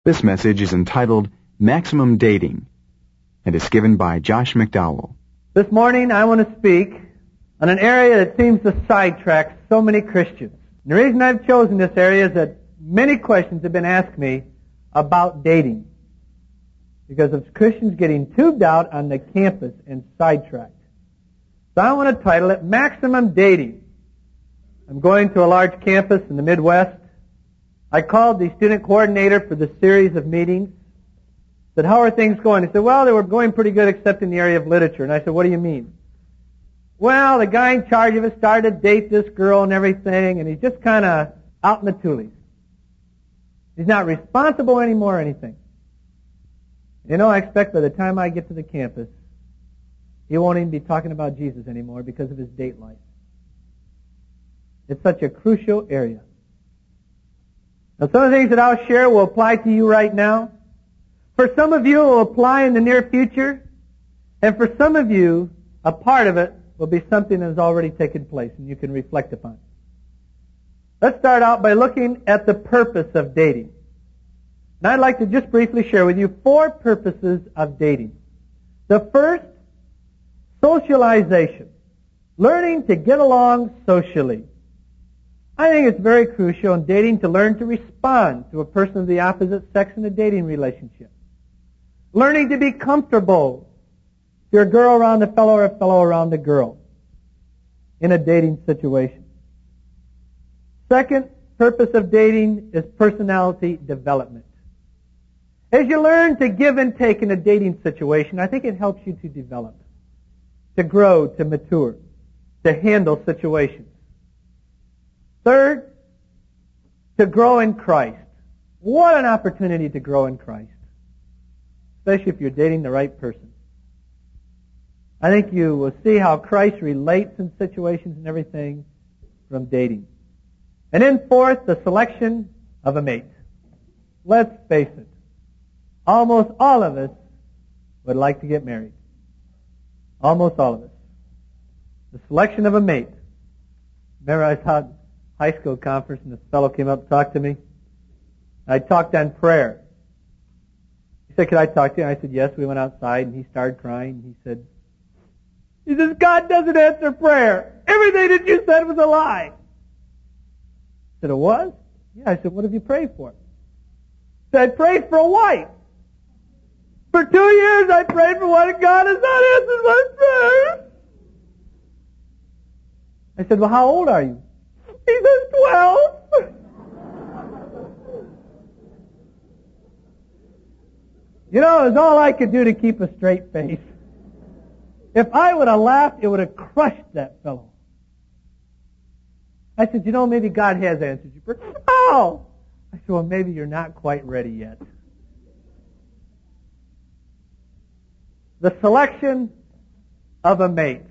This message is entitled Maximum Dating and is given by Josh McDowell. This morning I want to speak on an area that seems to sidetrack so many Christians. And the reason I've chosen this area is that many questions have been asked me about dating because of Christians getting tubed out on the campus and sidetracked. So I want to title it Maximum Dating. I'm going to a large campus in the Midwest. I called the student coordinator for the series of meetings. Said, how are things going? He said, well, they were going pretty good except in the area of literature. And I said, what do you mean? Well, the guy in charge of it started to date this girl and everything, and he's just kind of out in the toolies. He's not responsible anymore or anything. You know, I expect by the time I get to the campus, he won't even be talking about Jesus anymore because of his date life. It's such a crucial area. Now, some of the things that I'll share will apply to you right now. For some of you, it will apply in the near future. And for some of you, a part of it will be something that has already taken place and you can reflect upon. Let's start out by looking at the purpose of dating. And I'd like to just briefly share with you 4 purposes of dating. The first, socialization. Learning to get along socially. I think it's very crucial in dating to learn to respond to a person of the opposite sex in a dating relationship. Learning to be comfortable. If you're a girl around a fellow or a fellow around a girl in a dating situation. Second purpose of dating is personality development. As you learn to give and take in a dating situation, I think it helps you to develop, to grow, to mature, to handle situations. Third, to grow in Christ. What an opportunity to grow in Christ, especially if you're dating the right person. I think you will see how Christ relates in situations and everything from dating. And then fourth, the selection of a mate. Let's face it, almost all of us would like to get married. Almost all of us. The selection of a mate. Remember I taught high school conference and this fellow came up and talked to me. I talked on prayer. He said, could I talk to you? And I said, yes. We went outside and he started crying. He said, God doesn't answer prayer. Everything that you said was a lie. I said, it was? Yeah. I said, what have you prayed for? He said, I prayed for a wife. For 2 years I prayed for one and God has not answered my prayer. I said, well, how old are you? He says 12. You know, it was all I could do to keep a straight face. If I would have laughed, it would have crushed that fellow. I said, you know, maybe God has answered your prayer. Oh! I said, well, maybe you're not quite ready yet. The selection of a mate.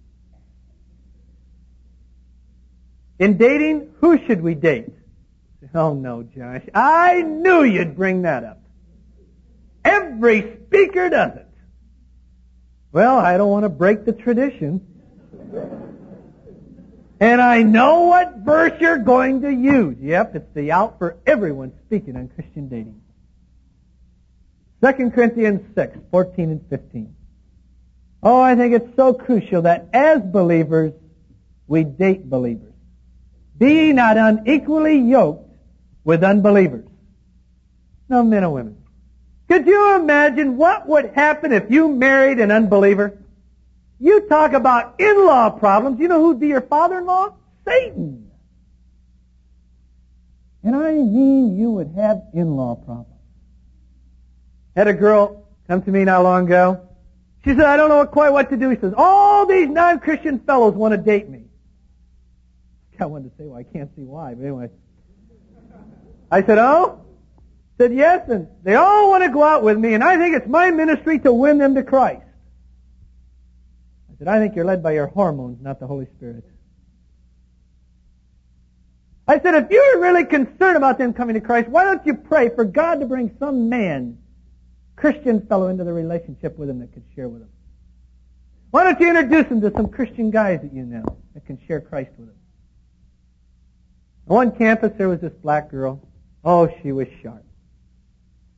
In dating, who should we date? Oh no, Josh. I knew you'd bring that up. Every speaker does it. Well, I don't want to break the tradition. And I know what verse you're going to use. Yep, it's the out for everyone speaking on Christian dating. 2 Corinthians 6, 14 and 15. Oh, I think it's so crucial that as believers, we date believers. Be not unequally yoked with unbelievers. No, men and women. Could you imagine what would happen if you married an unbeliever? You talk about in-law problems. You know who'd be your father-in-law? Satan. And I mean you would have in-law problems. Had a girl come to me not long ago. She said, I don't know quite what to do. He says, all these non-Christian fellows want to date me. I wanted to say, well, I can't see why, but anyway. I said, oh? Said, yes, and they all want to go out with me, and I think it's my ministry to win them to Christ. I said, I think you're led by your hormones, not the Holy Spirit. I said, if you're really concerned about them coming to Christ, why don't you pray for God to bring some man, Christian fellow, into the relationship with him that could share with him? Why don't you introduce him to some Christian guys that you know that can share Christ with him? On one campus, there was this black girl. Oh, she was sharp.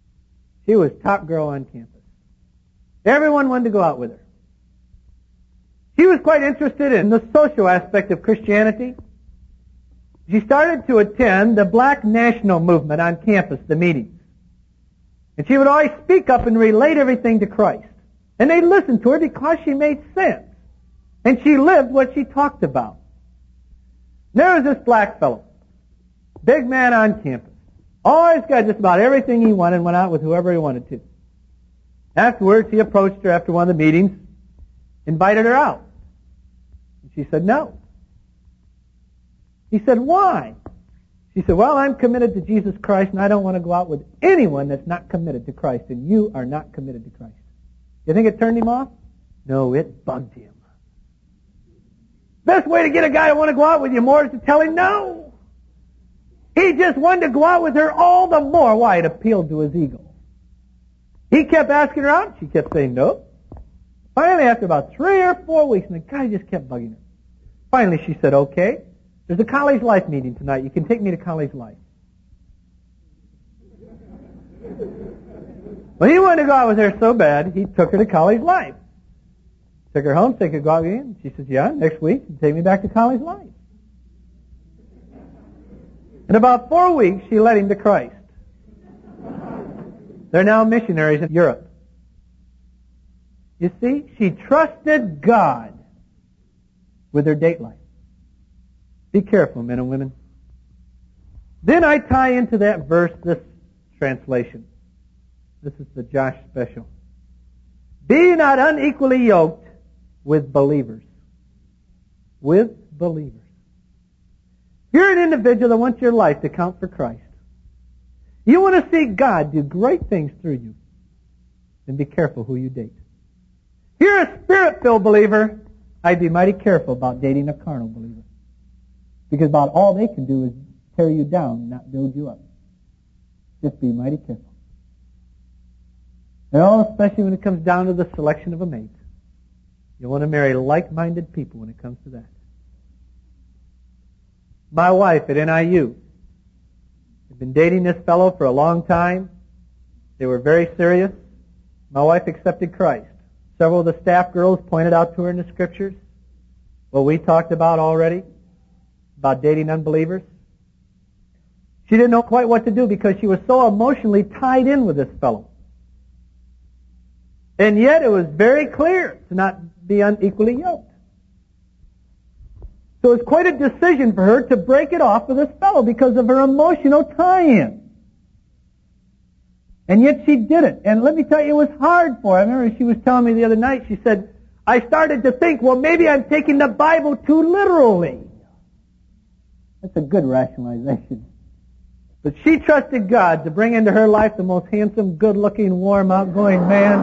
She was top girl on campus. Everyone wanted to go out with her. She was quite interested in the social aspect of Christianity. She started to attend the Black National Movement on campus, the meetings. And she would always speak up and relate everything to Christ. And they listened to her because she made sense. And she lived what she talked about. There was this black fellow, big man on campus. Always got just about everything he wanted and went out with whoever he wanted to. Afterwards, he approached her after one of the meetings, invited her out. And she said no. He said, why? She said, well, I'm committed to Jesus Christ, and I don't want to go out with anyone that's not committed to Christ, and you are not committed to Christ. You think it turned him off? No, it bugged him. Best way to get a guy to want to go out with you more is to tell him no. He just wanted to go out with her all the more. Why? It appealed to his ego. He kept asking her out. She kept saying no. Finally, after about 3 or 4 weeks, and the guy just kept bugging her. Finally, she said, okay, there's a college life meeting tonight. You can take me to college life. Well, he wanted to go out with her so bad, he took her to college life. Took her home, said, could go out with you? She said, yeah, next week, take me back to college life. In about 4 weeks, she led him to Christ. They're now missionaries in Europe. You see, she trusted God with her date life. Be careful, men and women. Then I tie into that verse this translation. This is the Josh special. Be not unequally yoked with believers. With believers. You're an individual that wants your life to count for Christ. You want to see God do great things through you. Then be careful who you date. If you're a Spirit-filled believer, I'd be mighty careful about dating a carnal believer. Because about all they can do is tear you down, not build you up. Just be mighty careful. And all, especially when it comes down to the selection of a mate. You want to marry like-minded people when it comes to that. My wife at NIU had been dating this fellow for a long time. They were very serious. My wife accepted Christ. Several of the staff girls pointed out to her in the scriptures what we talked about already, about dating unbelievers. She didn't know quite what to do because she was so emotionally tied in with this fellow. And yet it was very clear to not be unequally yoked. So it was quite a decision for her to break it off with this fellow because of her emotional tie-in. And yet she did it. And let me tell you, it was hard for her. I remember she was telling me the other night, she said, I started to think, well, maybe I'm taking the Bible too literally. That's a good rationalization. But she trusted God to bring into her life the most handsome, good-looking, warm, outgoing man.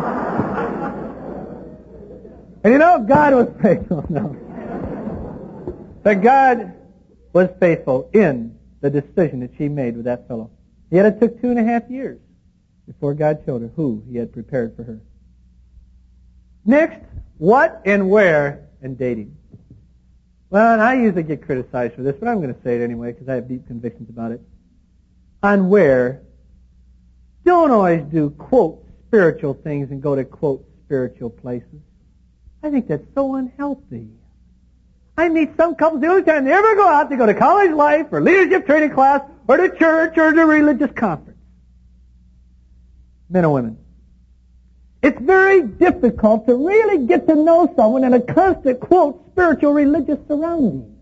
And you know, God was faithful. No. But God was faithful in the decision that she made with that fellow. Yet it took 2.5 years before God showed her who He had prepared for her. Next, what and where in dating. Well, and I usually get criticized for this, but I'm going to say it anyway because I have deep convictions about it. On where, don't always do, quote, spiritual things and go to, quote, spiritual places. I think that's so unhealthy. I meet some couples the only time they ever go out, they go to college life or leadership training class or to church or to religious conference. Men and women. It's very difficult to really get to know someone in a constant, quote, spiritual religious surrounding.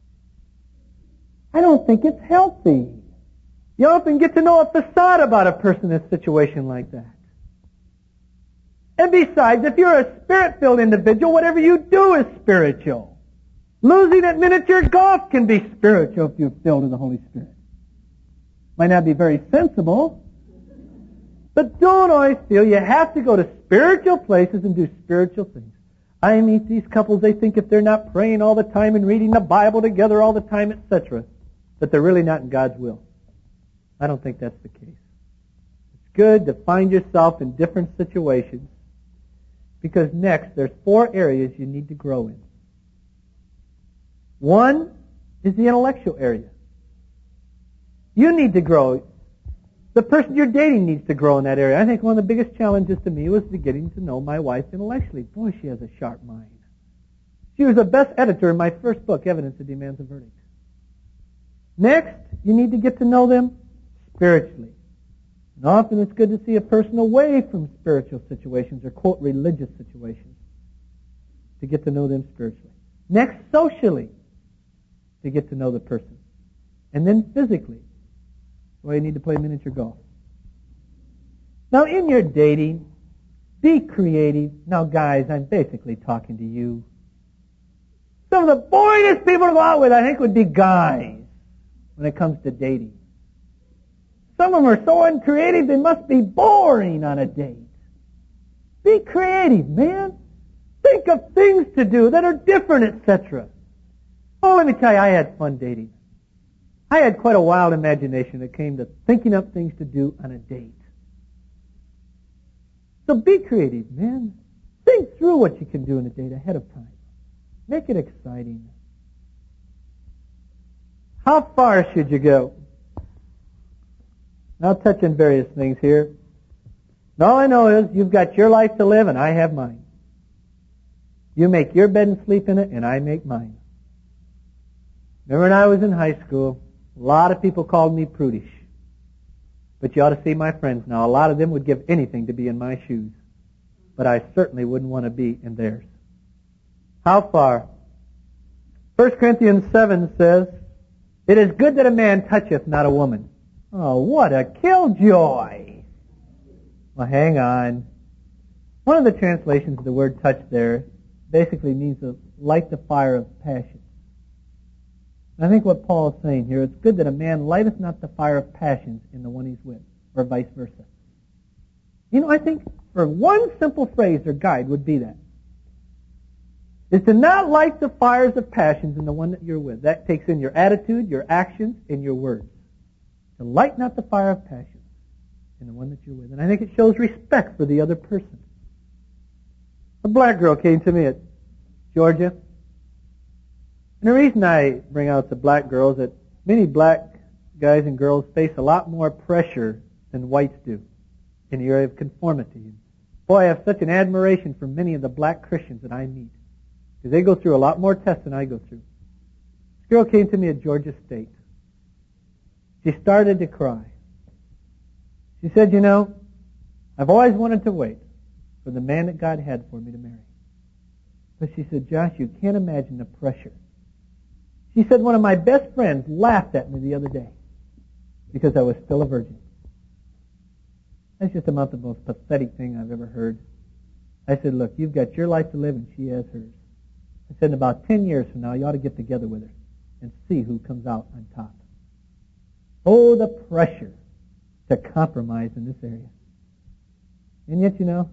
I don't think it's healthy. You often get to know a facade about a person in a situation like that. And besides, if you're a Spirit-filled individual, whatever you do is spiritual. Losing at miniature golf can be spiritual if you're filled with the Holy Spirit. Might not be very sensible, but don't always feel you have to go to spiritual places and do spiritual things. I meet these couples, they think if they're not praying all the time and reading the Bible together all the time, etc., that they're really not in God's will. I don't think that's the case. It's good to find yourself in different situations because next there's 4 areas you need to grow in. One is the intellectual area. You need to grow. The person you're dating needs to grow in that area. I think one of the biggest challenges to me was getting to know my wife intellectually. Boy, she has a sharp mind. She was the best editor in my first book, Evidence That Demands a Verdict. Next, you need to get to know them spiritually. And often it's good to see a person away from spiritual situations or, quote, religious situations to get to know them spiritually. Next, socially, to get to know the person. And then physically. Well, you need to play miniature golf. Now, in your dating, be creative. Now, guys, I'm basically talking to you. Some of the boringest people to go out with, I think, would be guys when it comes to dating. Some of them are so uncreative, they must be boring on a date. Be creative, man. Think of things to do that are different, etc. Oh, let me tell you, I had fun dating. I had quite a wild imagination that came to thinking up things to do on a date. So be creative, man. Think through what you can do on a date ahead of time. Make it exciting. How far should you go? I'll touch on various things here. And all I know is you've got your life to live and I have mine. You make your bed and sleep in it and I make mine. Remember when I was in high school, a lot of people called me prudish. But you ought to see my friends now. A lot of them would give anything to be in my shoes. But I certainly wouldn't want to be in theirs. How far? 1 Corinthians 7 says, "It is good that a man toucheth not a woman." Oh, what a killjoy! Well, hang on. One of the translations of the word touch there basically means to light the fire of passion. I think what Paul is saying here, it's good that a man lighteth not the fire of passions in the one he's with, or vice versa. You know, I think for one simple phrase or guide would be that. Is to not light the fires of passions in the one that you're with. That takes in your attitude, your actions, and your words. To light not the fire of passions in the one that you're with. And I think it shows respect for the other person. A black girl came to me at Georgia. And the reason I bring out the black girls is that many black guys and girls face a lot more pressure than whites do in the area of conformity. Boy, I have such an admiration for many of the black Christians that I meet. Because they go through a lot more tests than I go through. This girl came to me at Georgia State. She started to cry. She said, you know, I've always wanted to wait for the man that God had for me to marry. But she said, Josh, you can't imagine the pressure. She said, one of my best friends laughed at me the other day because I was still a virgin. That's just about the most pathetic thing I've ever heard. I said, look, you've got your life to live and she has hers. I said, in about 10 years from now, you ought to get together with her and see who comes out on top. Oh, the pressure to compromise in this area. And yet, you know,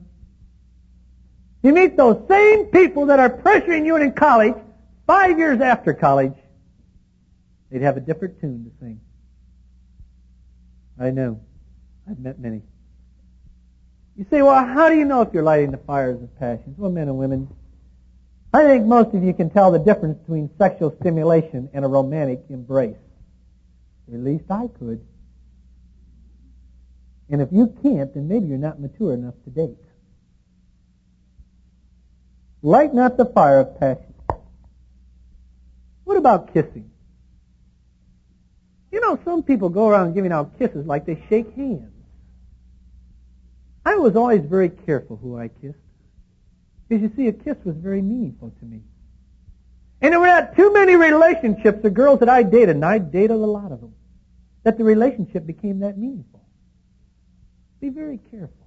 you meet those same people that are pressuring you in college, 5 years after college, they'd have a different tune to sing. I know. I've met many. You say, well, how do you know if you're lighting the fires of passions? Well, men and women, I think most of you can tell the difference between sexual stimulation and a romantic embrace. At least I could. And if you can't, then maybe you're not mature enough to date. Light not the fire of passion. What about kissing? You know, some people go around giving out kisses like they shake hands. I was always very careful who I kissed. Because you see, a kiss was very meaningful to me. And there were not too many relationships of girls that I dated, and I dated a lot of them, that the relationship became that meaningful. Be very careful.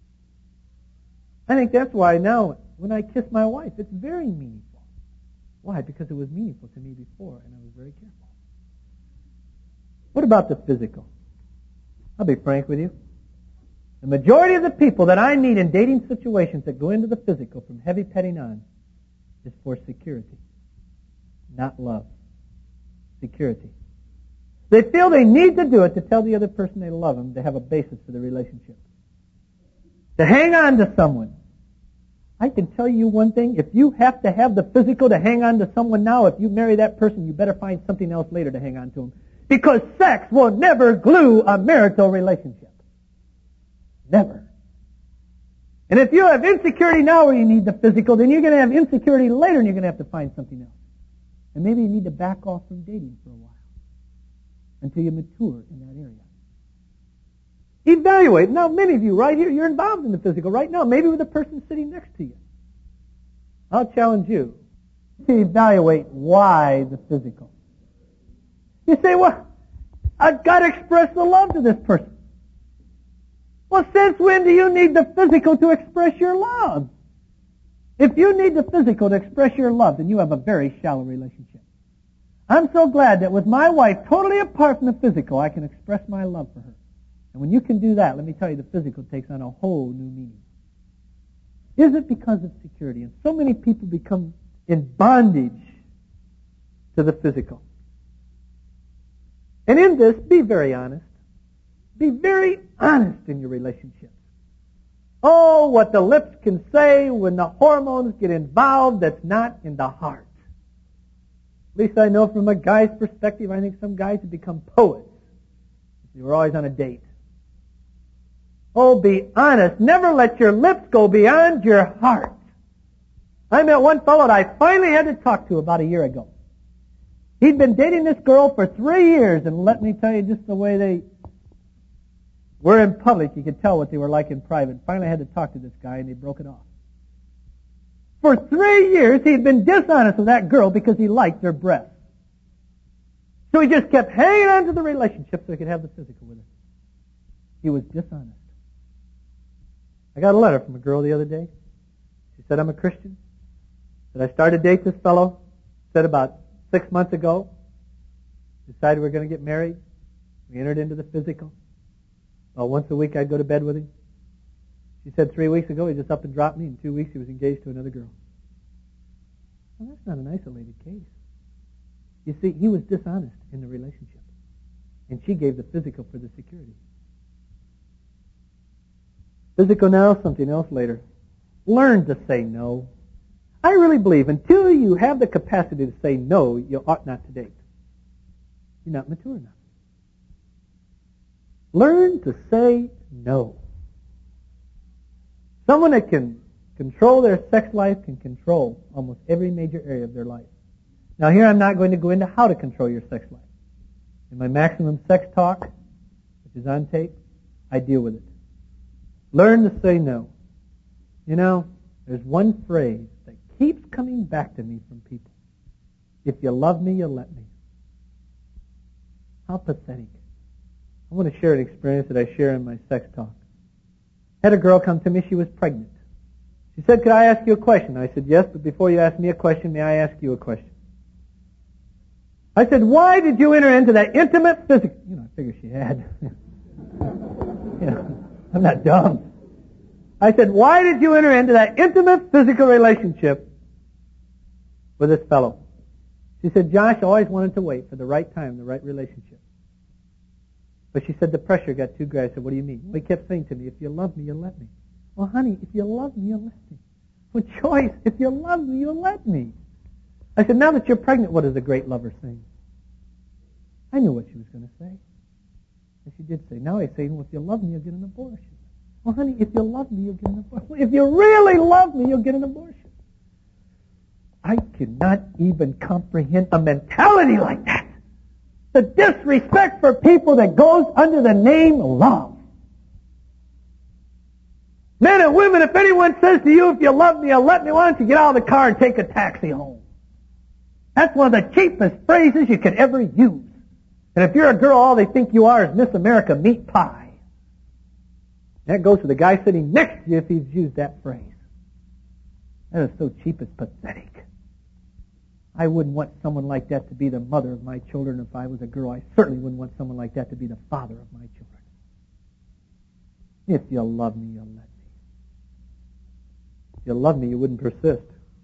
I think that's why now, when I kiss my wife, it's very meaningful. Why? Because it was meaningful to me before, and I was very careful. What about the physical? I'll be frank with you. The majority of the people that I meet in dating situations that go into the physical from heavy petting on is for security, not love. Security. They feel they need to do it to tell the other person they love them, to have a basis for the relationship. To hang on to someone. I can tell you one thing, if you have to have the physical to hang on to someone now, if you marry that person, you better find something else later to hang on to them. Because sex will never glue a marital relationship. Never. And if you have insecurity now where you need the physical, then you're going to have insecurity later and you're going to have to find something else. And maybe you need to back off from dating for a while until you mature in that area. Evaluate. Now, many of you right here, you're involved in the physical right now, maybe with the person sitting next to you. I'll challenge you to evaluate why the physical. You say, well, I've got to express the love to this person. Well, since when do you need the physical to express your love? If you need the physical to express your love, then you have a very shallow relationship. I'm so glad that with my wife, totally apart from the physical, I can express my love for her. And when you can do that, let me tell you, the physical takes on a whole new meaning. Is it because of security? And so many people become in bondage to the physical. And in this, be very honest. Be very honest in your relationships. Oh, what the lips can say when the hormones get involved, that's not in the heart. At least I know from a guy's perspective, I think some guys have become poets. You were always on a date. Oh, be honest. Never let your lips go beyond your heart. I met one fellow that I finally had to talk to about a year ago. He'd been dating this girl for 3 years, and let me tell you, just the way they were in public, you could tell what they were like in private. Finally, I had to talk to this guy, and they broke it off. For 3 years, he'd been dishonest with that girl because he liked her breasts. So he just kept hanging on to the relationship so he could have the physical with her. He was dishonest. I got a letter from a girl the other day. She said, I'm a Christian. Said, I started to date this fellow. Said about 6 months ago. Decided we were going to get married. We entered into the physical. Well, once a week I'd go to bed with him. She said 3 weeks ago he just up and dropped me. In 2 weeks he was engaged to another girl. Well, that's not an isolated case. You see, he was dishonest in the relationship. And she gave the physical for the security. Physical now, something else later. Learn to say no. I really believe until you have the capacity to say no, you ought not to date. You're not mature enough. Learn to say no. Someone that can control their sex life can control almost every major area of their life. Now here I'm not going to go into how to control your sex life. In my Maximum Sex Talk, which is on tape, I deal with it. Learn to say no. You know, there's one phrase that keeps coming back to me from people. If you love me, you'll let me. How pathetic. I want to share an experience that I share in my sex talk. I had a girl come to me, she was pregnant. She said, could I ask you a question? I said, yes, but before you ask me a question, may I ask you a question? I said, why did you enter into that intimate physical... You know, I figured she had. I'm not dumb. I said, why did you enter into that intimate physical relationship with this fellow? She said, Josh, I always wanted to wait for the right time, the right relationship. But she said the pressure got too great. I said, what do you mean? Well, he kept saying to me, if you love me, you'll let me. Well, honey, if you love me, you'll let me. Well, Joyce, if you love me, you'll let me. I said, now that you're pregnant, what does a great lover sing? I knew what she was going to say. And she did say, now I say, well, if you love me, you'll get an abortion. Well, honey, if you love me, you'll get an abortion. Well, if you really love me, you'll get an abortion. I cannot even comprehend a mentality like that. The disrespect for people that goes under the name love. Men and women, if anyone says to you, if you love me, you'll let me, why don't you get out of the car and take a taxi home? That's one of the cheapest phrases you could ever use. And if you're a girl, all they think you are is Miss America meat pie. That goes to the guy sitting next to you if he's used that phrase. That is so cheap it's pathetic. I wouldn't want someone like that to be the mother of my children. If I was a girl, I certainly wouldn't want someone like that to be the father of my children. If you love me, you'll let me. If you love me, you wouldn't persist.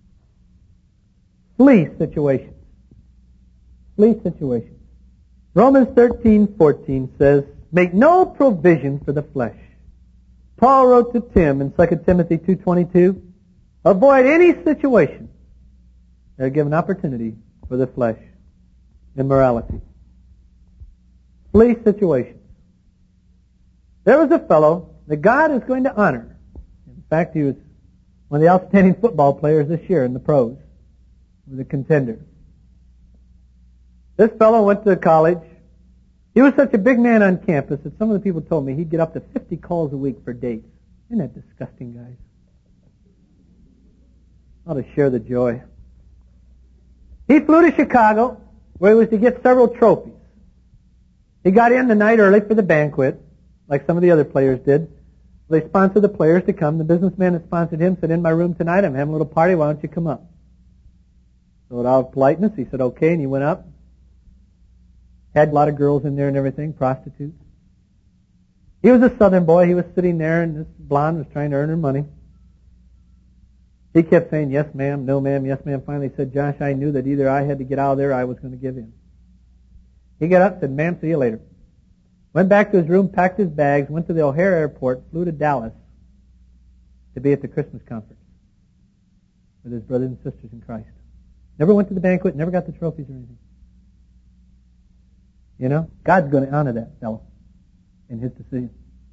Flee situations. Flee situations. Romans 13:14 says, make no provision for the flesh. Paul wrote to Tim in 2 Timothy 2:22, avoid any situation that will give an opportunity for the flesh. Immorality. Flee situations. There was a fellow that God is going to honor. In fact, he was one of the outstanding football players this year in the pros. He was a contender. This fellow went to college. He was such a big man on campus that some of the people told me he'd get up to 50 calls a week for dates. Isn't that disgusting, guys? Ought to share the joy. He flew to Chicago, where he was to get several trophies. He got in the night early for the banquet, like some of the other players did. They sponsored the players to come. The businessman that sponsored him said, "In my room tonight, I'm having a little party. Why don't you come up?" So out of politeness, he said, "Okay," and he went up. Had a lot of girls in there and everything, prostitutes. He was a southern boy. He was sitting there, and this blonde was trying to earn her money. He kept saying, "Yes, ma'am, no, ma'am, yes, ma'am." Finally he said, "Josh, I knew that either I had to get out of there or I was going to give in." He got up and said, "Ma'am, see you later." Went back to his room, packed his bags, went to the O'Hare Airport, flew to Dallas to be at the Christmas conference with his brothers and sisters in Christ. Never went to the banquet, never got the trophies or anything. You know, God's going to honor that fellow in his decision.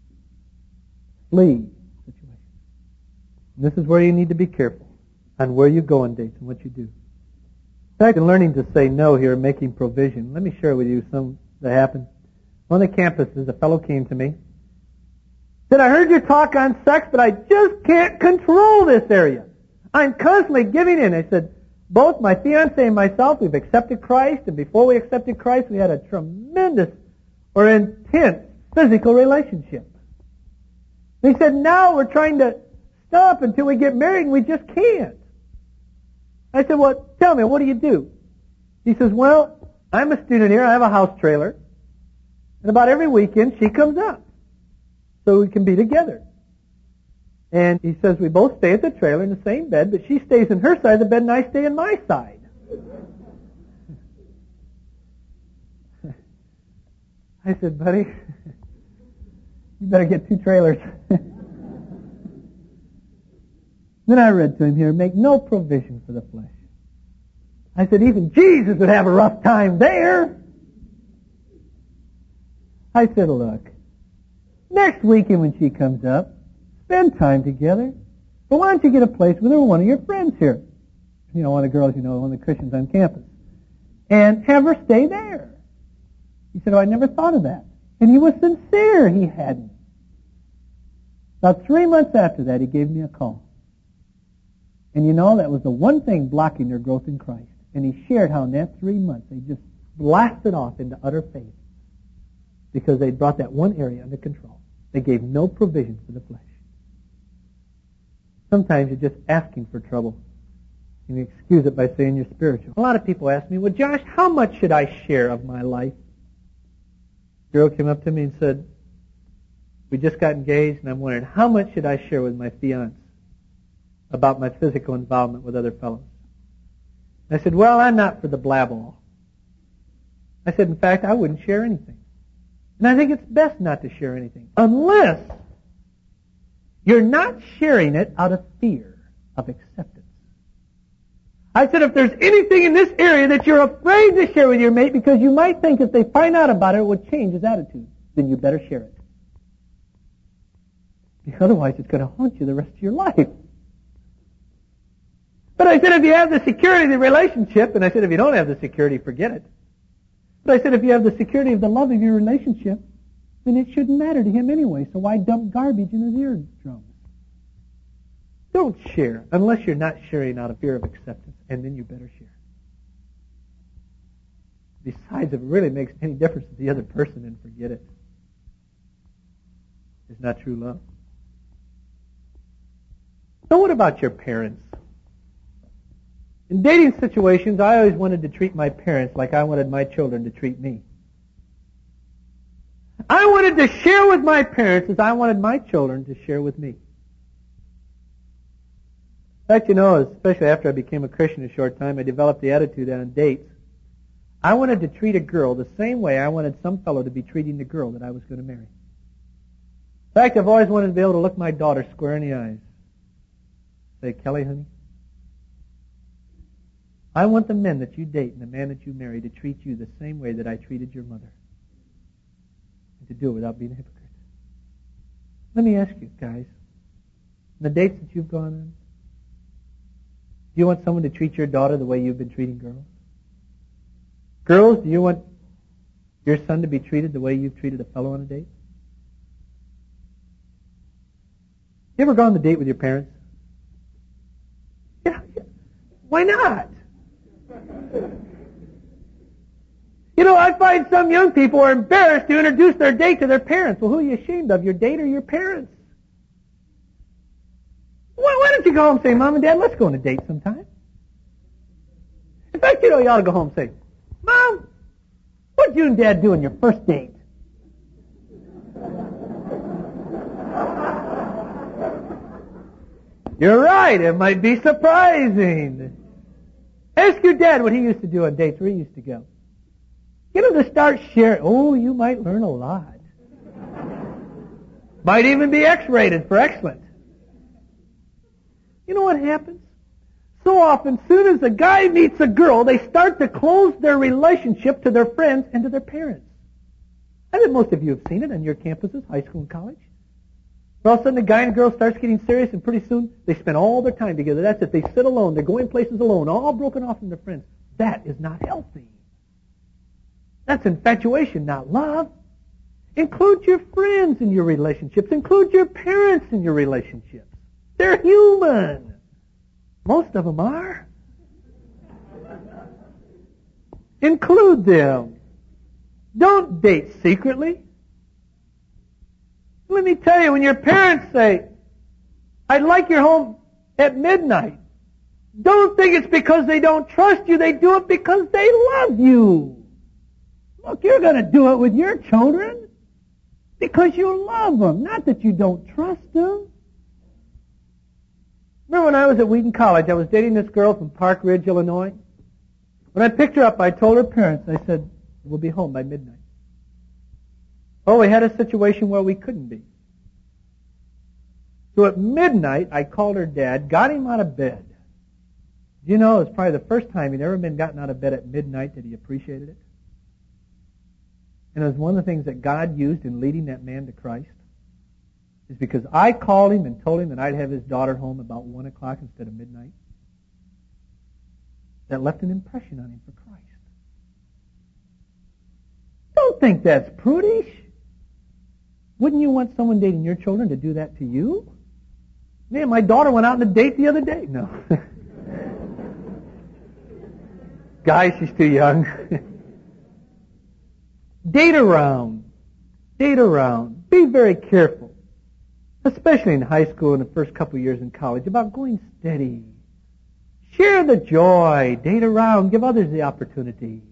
Flee situation. And this is where you need to be careful on where you go on dates and what you do. In fact, in learning to say no here, making provision, let me share with you some that happened. On the campuses, a fellow came to me, said, "I heard your talk on sex, but I just can't control this area. I'm constantly giving in." I said, "Both my fiancé and myself, we've accepted Christ, and before we accepted Christ, we had a tremendous or intense physical relationship." And he said, "Now we're trying to stop until we get married, and we just can't." I said, "Well, tell me, what do you do?" He says, "Well, I'm a student here. I have a house trailer. And about every weekend, she comes up so we can be together." And he says, "We both stay at the trailer in the same bed, but she stays in her side of the bed and I stay in my side." I said, "Buddy, you better get 2 trailers." Then I read to him here, "Make no provision for the flesh." I said, "Even Jesus would have a rough time there." I said, "Look, next weekend when she comes up, spend time together. But why don't you get a place with her or one of your friends here? You know, one of the girls, one of the Christians on campus. And have her stay there." He said, "Oh, I never thought of that." And he was sincere. He hadn't. About 3 months after that, he gave me a call. And that was the one thing blocking their growth in Christ. And he shared how in that 3 months they just blasted off into utter faith because they brought that one area under control. They gave no provision for the flesh. Sometimes you're just asking for trouble. And you excuse it by saying you're spiritual. A lot of people ask me, "Well, Josh, how much should I share of my life?" A girl came up to me and said, "We just got engaged, and I'm wondering, how much should I share with my fiancé about my physical involvement with other fellows?" I said, "Well, I'm not for the blab all." I said, "In fact, I wouldn't share anything. And I think it's best not to share anything, unless you're not sharing it out of fear of acceptance." I said, "If there's anything in this area that you're afraid to share with your mate because you might think if they find out about it, it would change his attitude, then you better share it. Otherwise, it's going to haunt you the rest of your life." But I said, if you have the security of the relationship, and I said, if you don't have the security, forget it. But I said, if you have the security of the love of your relationship, then it shouldn't matter to him anyway, so why dump garbage in his eardrums? Don't share unless you're not sharing out of fear of acceptance, and then you better share. Besides, if it really makes any difference to the other person, then forget it. It's not true love. So what about your parents? In dating situations, I always wanted to treat my parents like I wanted my children to treat me. I wanted to share with my parents as I wanted my children to share with me. In fact, especially after I became a Christian a short time, I developed the attitude on dates. I wanted to treat a girl the same way I wanted some fellow to be treating the girl that I was going to marry. In fact, I've always wanted to be able to look my daughter square in the eyes. Say, "Kelly, honey, I want the men that you date and the man that you marry to treat you the same way that I treated your mother." to do it without being a hypocrite. Let me ask you, guys, the dates that you've gone on, do you want someone to treat your daughter the way you've been treating girls? Girls, do you want your son to be treated the way you've treated a fellow on a date? You ever gone on a date with your parents? Yeah. Why not? You know, I find some young people are embarrassed to introduce their date to their parents. Well, who are you ashamed of, your date or your parents? Why don't you go home and say, Mom and Dad, let's go on a date sometime? In fact, you ought to go home and say, Mom, what'd you and Dad do on your first date? You're right, it might be surprising. Ask your dad what he used to do on dates, where he used to go. Get him to start sharing. Oh, you might learn a lot. Might even be X-rated for excellent. You know what happens? So often, soon as a guy meets a girl, they start to close their relationship to their friends and to their parents. I bet most of you have seen it on your campuses, high school and college. All of a sudden, the guy and the girl starts getting serious, and pretty soon, they spend all their time together. That's it. They sit alone. They're going places alone, all broken off from their friends. That is not healthy. That's infatuation, not love. Include your friends in your relationships. Include your parents in your relationships. They're human. Most of them are. Include them. Don't date secretly. Let me tell you, when your parents say, I'd like your home at midnight, don't think it's because they don't trust you. They do it because they love you. Look, you're going to do it with your children because you love them, not that you don't trust them. Remember when I was at Wheaton College, I was dating this girl from Park Ridge, Illinois. When I picked her up, I told her parents, I said, we'll be home by midnight. Oh, we had a situation where we couldn't be. So at midnight, I called her dad, got him out of bed. You know, it was probably the first time he'd ever been gotten out of bed at midnight that he appreciated it. And it was one of the things that God used in leading that man to Christ. Is because I called him and told him that I'd have his daughter home about 1 o'clock instead of midnight. That left an impression on him for Christ. Don't think that's prudish. Wouldn't you want someone dating your children to do that to you? Man, my daughter went out on a date the other day. No. Guys, she's too young. Date around. Date around. Be very careful, especially in high school and the first couple of years in college, about going steady. Share the joy. Date around. Give others the opportunity.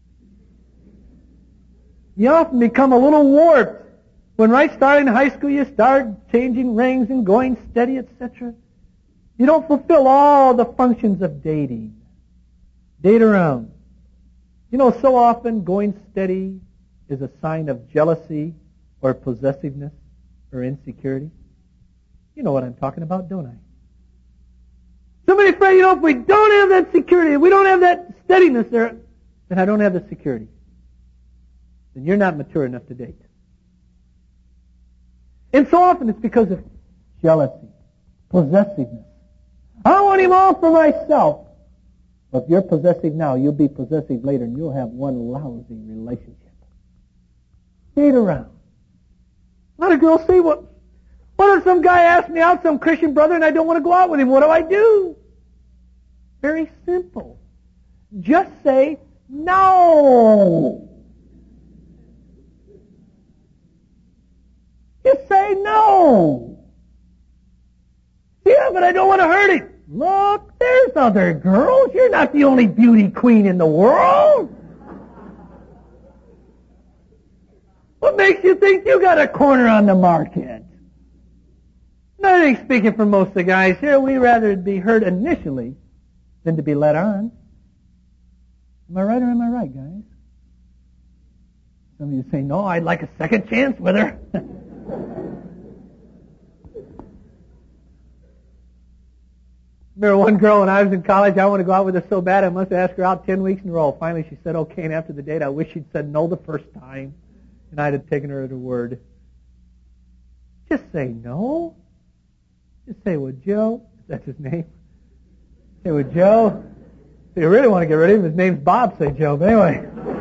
You often become a little warped when right starting in high school you start changing rings and going steady, etc. You don't fulfill all the functions of dating. Date around. You know, so often going steady is a sign of jealousy or possessiveness or insecurity. You know what I'm talking about, don't I? Somebody afraid, you know, if we don't have that security, if we don't have that steadiness there, then I don't have the security. Then you're not mature enough to date. And so often it's because of jealousy, possessiveness. I want him all for myself. But if you're possessive now, you'll be possessive later, and you'll have one lousy relationship. Date around. A lot of girls say, what if some guy asks me out, some Christian brother, and I don't want to go out with him? What do I do? Very simple. Just say no. Just say no. Yeah, but I don't want to hurt him. Look, there's other girls. You're not the only beauty queen in the world. What makes you think you got a corner on the market? I think, speaking for most of the guys here, we'd rather be hurt initially than to be led on. Am I right or am I right, guys? Some of you say, no, I'd like a second chance with her. Remember one girl when I was in college, I wanted to go out with her so bad I must have asked her out 10 weeks in a row. Finally she said okay, and after the date I wish she'd said no the first time. and I'd have taken her at her word. Just say no. Just say, well, Joe, that's his name. Say, well, Joe, if you really want to get rid of him, his name's Bob, say Joe, but anyway.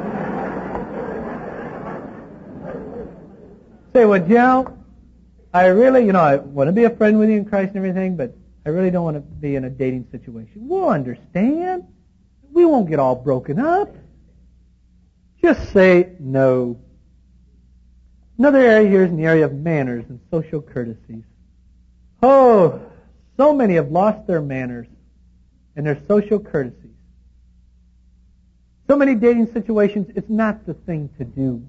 Say, well, Joe, I really, I want to be a friend with you in Christ and everything, but I really don't want to be in a dating situation. We'll understand. We won't get all broken up. Just say no. Another area here is in the area of manners and social courtesies. Oh, so many have lost their manners and their social courtesies. So many dating situations, it's not the thing to do.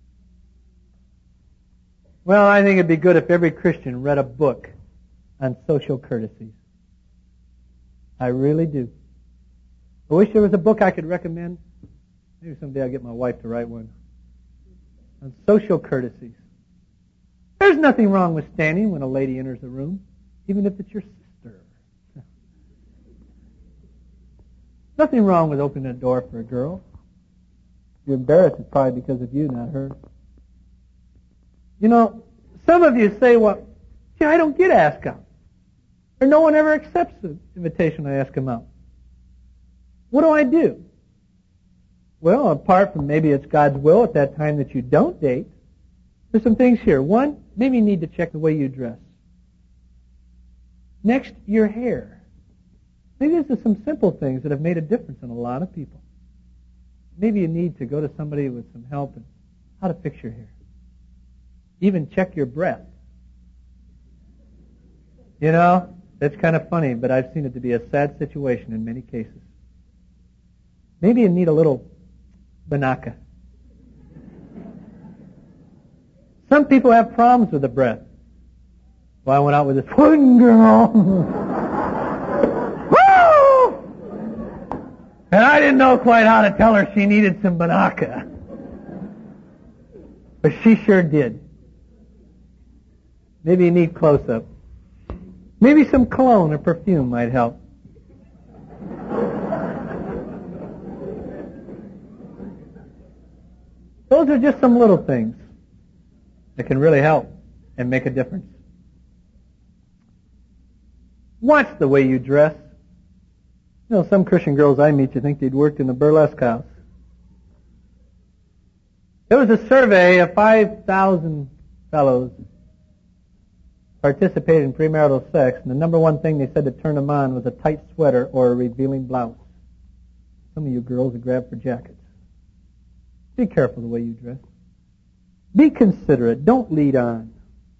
Well, I think it'd be good if every Christian read a book on social courtesies. I really do. I wish there was a book I could recommend. Maybe someday I'll get my wife to write one. On social courtesies. There's nothing wrong with standing when a lady enters the room, even if it's your sister. Nothing wrong with opening a door for a girl. If you're embarrassed, it's probably because of you, not her. Some of you say, well, gee, I don't get asked out. Or no one ever accepts the invitation I ask them out. What do I do? Well, apart from maybe it's God's will at that time that you don't date, there's some things here. One, maybe you need to check the way you dress. Next, your hair. Maybe this is some simple things that have made a difference in a lot of people. Maybe you need to go to somebody with some help in how to fix your hair. Even check your breath. That's kind of funny, but I've seen it to be a sad situation in many cases. Maybe you need a little Banaka. Some people have problems with the breath. Well, I went out with this one girl. Woo! And I didn't know quite how to tell her she needed some Banaka. But she sure did. Maybe you need close-up. Maybe some cologne or perfume might help. Those are just some little things that can really help and make a difference. Watch the way you dress. Some Christian girls I meet, you think they'd worked in a burlesque house. There was a survey of 5,000 fellows participated in premarital sex, and the number one thing they said to turn them on was a tight sweater or a revealing blouse. Some of you girls would grab for jackets. Be careful the way you dress. Be considerate. Don't lead on.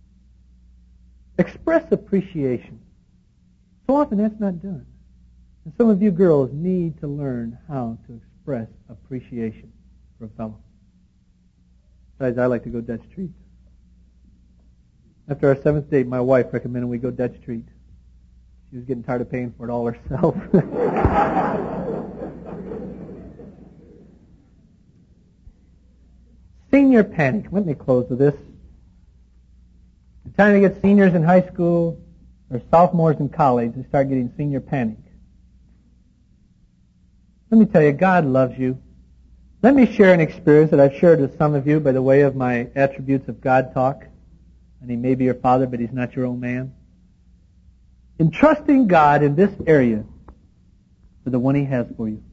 Express appreciation. So often that's not done. And some of you girls need to learn how to express appreciation for a fellow. Besides, I like to go Dutch treat. After our 7th date, my wife recommended we go Dutch treat. She was getting tired of paying for it all herself. Senior panic. Let me close with this. The time they get seniors in high school or sophomores in college, they start getting senior panic. Let me tell you, God loves you. Let me share an experience that I've shared with some of you by the way of my Attributes of God talk. And He may be your father, but He's not your own man. In trusting God in this area for the one He has for you.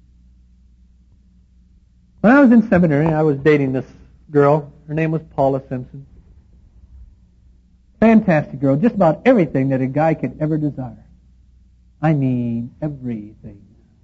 When I was in seminary, I was dating this girl. Her name was Paula Simpson. Fantastic girl. Just about everything that a guy could ever desire. I mean, everything.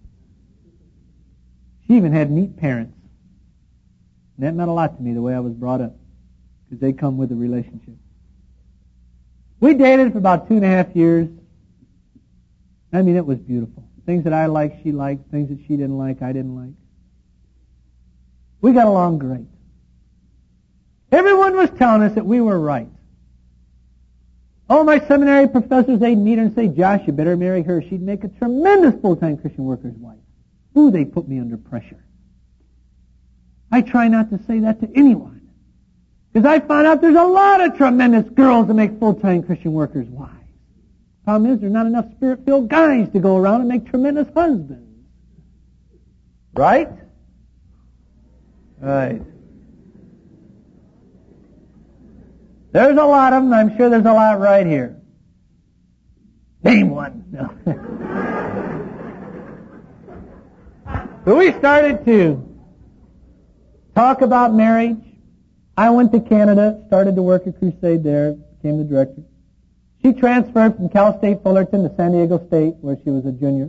She even had neat parents. And that meant a lot to me, the way I was brought up. Because they come with a relationship. We dated for about 2.5 years. I mean, it was beautiful. Things that I liked, she liked. Things that she didn't like, I didn't like. We got along great. Everyone was telling us that we were right. All my seminary professors, they'd meet her and say, Josh, you better marry her. She'd make a tremendous full-time Christian worker's wife. Ooh, they put me under pressure. I try not to say that to anyone. Because I found out there's a lot of tremendous girls that make full-time Christian workers wives. Problem is, there's not enough spirit-filled guys to go around and make tremendous husbands. Right? Right. There's a lot of them. I'm sure there's a lot right here. Name one. No. So we started to talk about marriage. I went to Canada, started to work at Crusade there, became the director. She transferred from Cal State Fullerton to San Diego State, where she was a junior.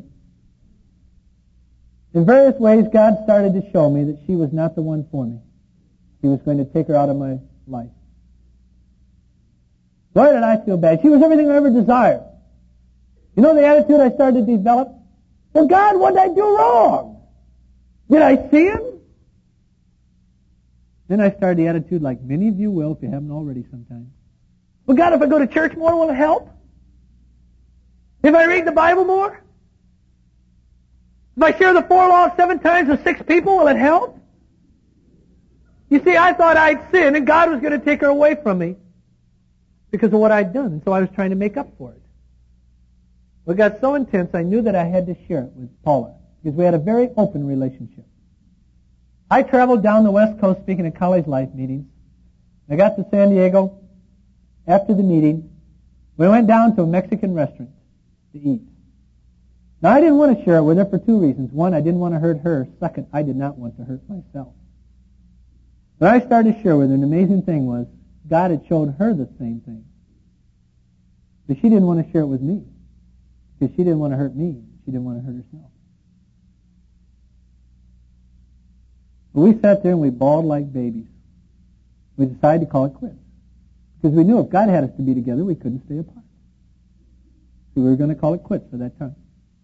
In various ways, God started to show me that she was not the one for me. He was going to take her out of my life. Boy, did I feel bad. She was everything I ever desired. You know the attitude I started to develop? Well, God, what did I do wrong? Did I sin? Then I started the attitude like many of you will if you haven't already sometimes. Well, God, if I go to church more, will it help? If I read the Bible more? If I share the 4 laws 7 times with 6 people, will it help? You see, I thought I'd sinned and God was going to take her away from me because of what I'd done. And so I was trying to make up for it. Well, it got so intense, I knew that I had to share it with Paula because we had a very open relationship. I traveled down the West Coast speaking at college life meetings. I got to San Diego. After the meeting, we went down to a Mexican restaurant to eat. Now, I didn't want to share it with her for 2 reasons. One, I didn't want to hurt her. Second, I did not want to hurt myself. But I started to share with her, and the amazing thing was, God had showed her the same thing. But she didn't want to share it with me, because she didn't want to hurt me. She didn't want to hurt herself. But we sat there and we bawled like babies. We decided to call it quits. Because we knew if God had us to be together, we couldn't stay apart. So we were going to call it quits for that time.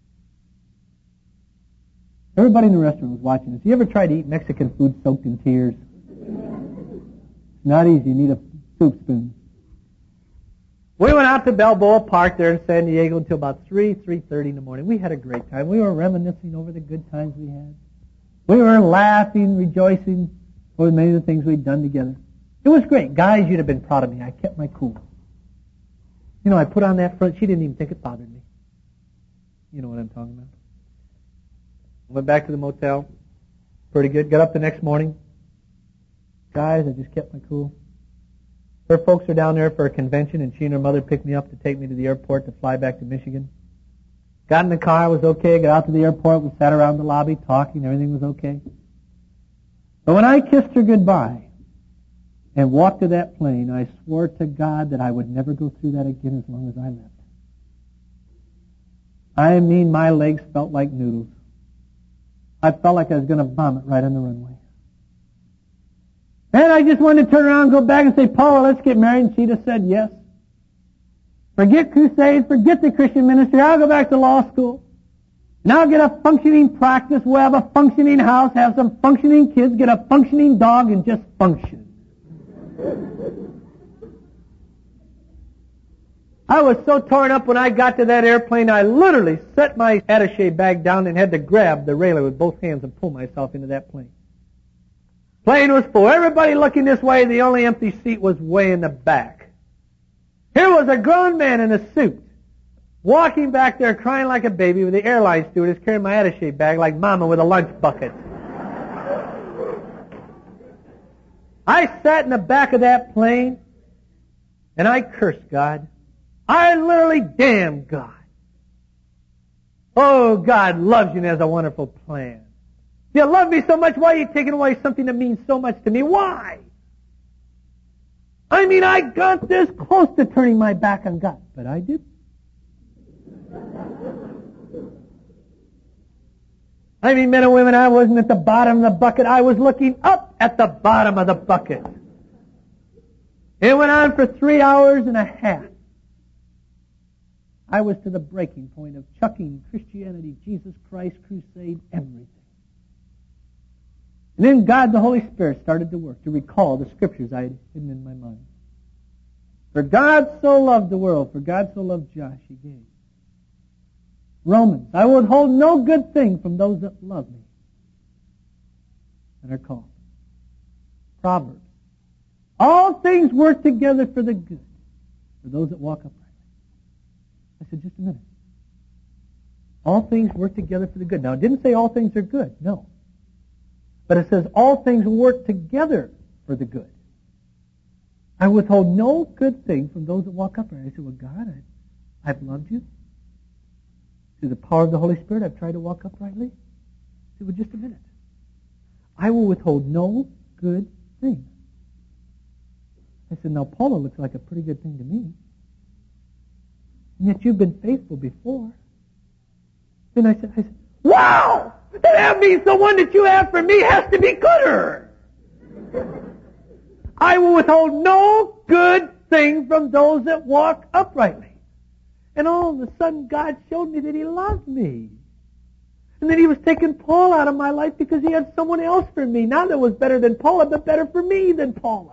Everybody in the restaurant was watching us. You ever tried to eat Mexican food soaked in tears? It's not easy. You need a soup spoon. We went out to Balboa Park there in San Diego until about 3:30 in the morning. We had a great time. We were reminiscing over the good times we had. We were laughing, rejoicing over many of the things we'd done together. It was great. Guys, you'd have been proud of me. I kept my cool. You know, I put on that front. She didn't even think it bothered me. You know what I'm talking about. Went back to the motel. Pretty good. Got up the next morning. Guys, I just kept my cool. Her folks are down there for a convention, and she and her mother picked me up to take me to the airport to fly back to Michigan. Got in the car, was okay. Got out to the airport. We sat around the lobby talking. Everything was okay. But when I kissed her goodbye and walked to that plane, I swore to God that I would never go through that again as long as I lived. I mean, my legs felt like noodles. I felt like I was going to vomit right on the runway. And I just wanted to turn around and go back and say, Paula, let's get married. And she just said yes. Forget crusades, forget the Christian ministry. I'll go back to law school. And I'll get a functioning practice. We'll have a functioning house, have some functioning kids, get a functioning dog, and just function. I was so torn up when I got to that airplane, I literally set my attaché bag down and had to grab the railing with both hands and pull myself into that plane. Plane was full. Everybody looking this way. The only empty seat was way in the back. Here was a grown man in a suit, walking back there crying like a baby with the airline stewardess carrying my attaché bag like mama with a lunch bucket. I sat in the back of that plane, and I cursed God. I literally damned God. Oh, God loves you and has a wonderful plan. You love me so much, why are you taking away something that means so much to me? Why? I mean, I got this close to turning my back on God, but I did. I mean, men and women, I wasn't at the bottom of the bucket. I was looking up at the bottom of the bucket. It went on for 3 hours and a half. I was to the breaking point of chucking Christianity, Jesus Christ, crusade, everything. And then God, the Holy Spirit, started to work to recall the scriptures I had hidden in my mind. For God so loved the world, for God so loved Josh, he gave. Romans, I will withhold no good thing from those that love me and are called. Proverbs, all things work together for the good, for those that walk uprightly. I said, just a minute. All things work together for the good. Now, it didn't say all things are good, no. But it says all things work together for the good. I withhold no good thing from those that walk upright. I said, well, God, I've loved you. Through the power of the Holy Spirit, I've tried to walk uprightly. I said, well, just a minute. I will withhold no good thing. I said, now, Paula looks like a pretty good thing to me. And yet you've been faithful before. Then I said, wow! That means the one that you have for me has to be gooder. I will withhold no good thing from those that walk uprightly. And all of a sudden, God showed me that He loved me. And that He was taking Paul out of my life because He had someone else for me. Not that was better than Paula, but better for me than Paula.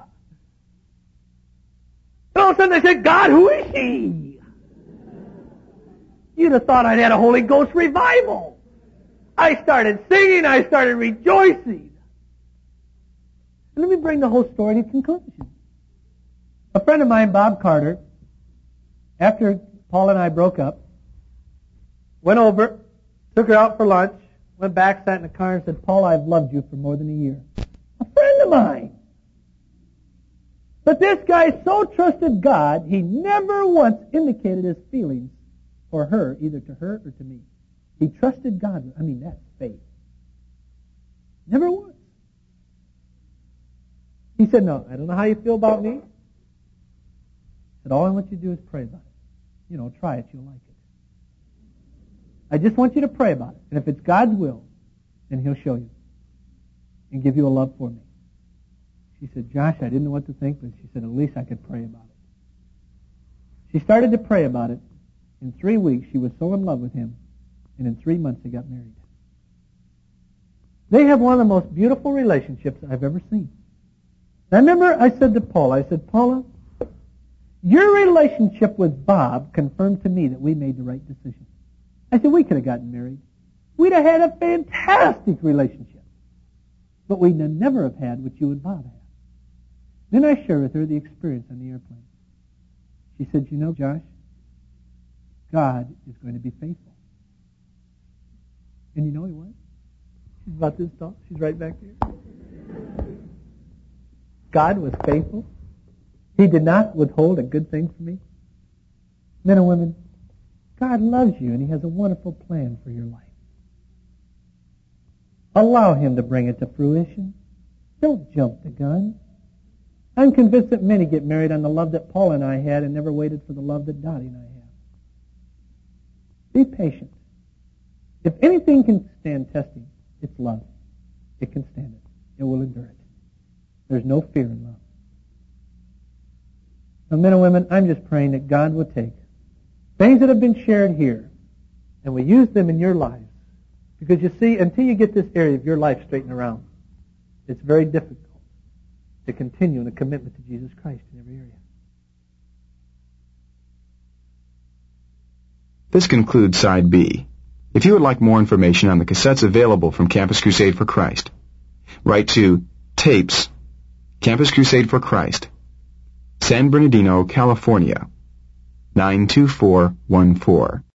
And all of a sudden I said, God, who is she? You'd have thought I'd had a Holy Ghost revival. I started singing. I started rejoicing. And let me bring the whole story to conclusion. A friend of mine, Bob Carter, after Paul and I broke up, went over, took her out for lunch, went back, sat in the car and said, Paul, I've loved you for more than a year. A friend of mine. But this guy so trusted God, he never once indicated his feelings for her, either to her or to me. He trusted God. I mean, that's faith. Never once. He said, no, I don't know how you feel about me. He said, all I want you to do is pray about it. You know, try it, you'll like it. I just want you to pray about it. And if it's God's will, then He'll show you and give you a love for me. She said, Josh, I didn't know what to think, but she said, at least I could pray about it. She started to pray about it. In 3 weeks, she was so in love with him, and in 3 months, they got married. They have one of the most beautiful relationships I've ever seen. I remember I said to Paula, I said, Paula, your relationship with Bob confirmed to me that we made the right decision. I said, we could have gotten married. We'd have had a fantastic relationship. But we'd never have had what you and Bob had. Then I shared with her the experience on the airplane. She said, you know, Josh, God is going to be faithful. And you know He was. She's about this tall. She's right back there. God was faithful. He did not withhold a good thing from me. Men and women, God loves you and He has a wonderful plan for your life. Allow Him to bring it to fruition. Don't jump the gun. I'm convinced that many get married on the love that Paul and I had and never waited for the love that Dottie and I have. Be patient. If anything can stand testing, it's love. It can stand it. It will endure it. There's no fear in love. Now, men and women, I'm just praying that God will take things that have been shared here and will use them in your lives. Because you see, until you get this area of your life straightened around, it's very difficult to continue in a commitment to Jesus Christ in every area. This concludes Side B. If you would like more information on the cassettes available from Campus Crusade for Christ, write to Tapes, Campus Crusade for Christ, San Bernardino, California, 92414.